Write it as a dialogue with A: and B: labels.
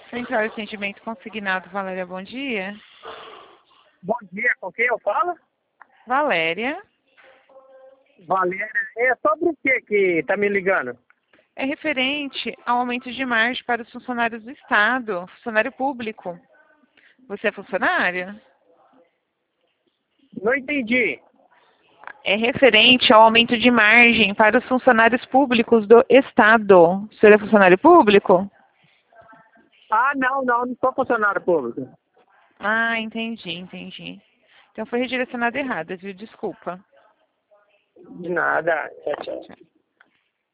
A: Central de Atendimento Consignado, Valéria, bom dia.
B: Bom dia, com quem eu falo?
A: Valéria,
B: Valéria. É sobre o que tá me ligando?
A: é referente ao aumento de margem para os funcionários do Estado, funcionário público. Você é funcionário?
B: Não entendi.
A: É referente ao aumento de margem para os funcionários públicos do Estado. O senhor é funcionário público?
B: Ah, não sou funcionário público.
A: Ah, entendi. Então foi redirecionado errado, viu? Desculpa.
B: De nada. Tchau, tchau.
A: Tchau.